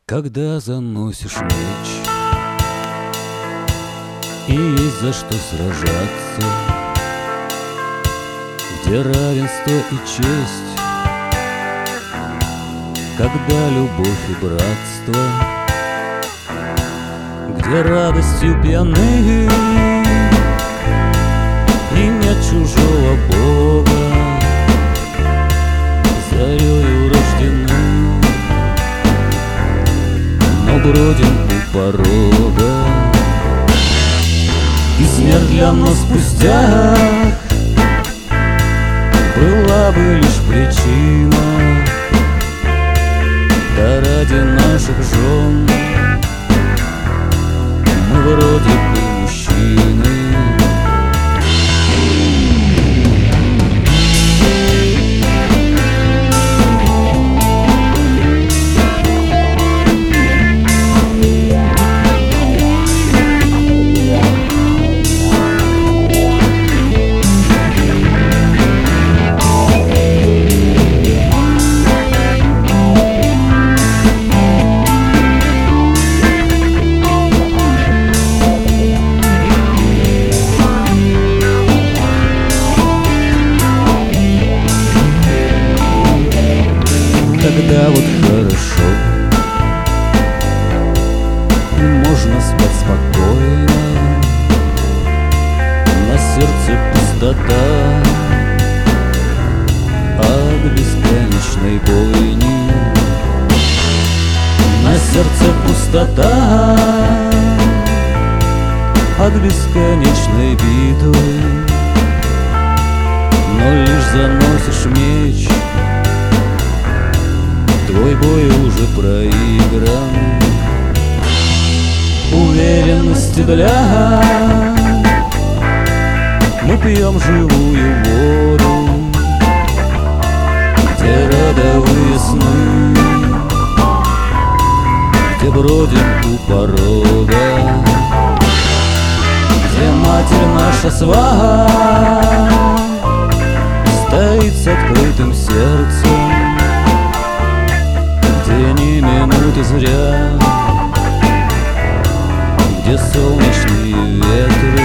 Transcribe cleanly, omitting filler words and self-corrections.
Когда заносишь меч и есть за что сражаться, где равенство и честь, когда любовь и братство, где радостью пьяны и нет чужого Бога, зарею рождены, но бродим у порога. И смерть для нас пустяк была бы лишь причина, да ради наших жен мы вроде бы мужчины. Когда вот хорошо и можно спать спокойно, на сердце пустота от бесконечной бойни. На сердце пустота от бесконечной битвы, но лишь заносишь меч, твой бой уже проигран. Уверенности для мы пьем живую воду, где родовые сны, где бродим у порога, где матерь наша сваха стоит с открытым сердцем, где ни минуты зря, где солнечные ветры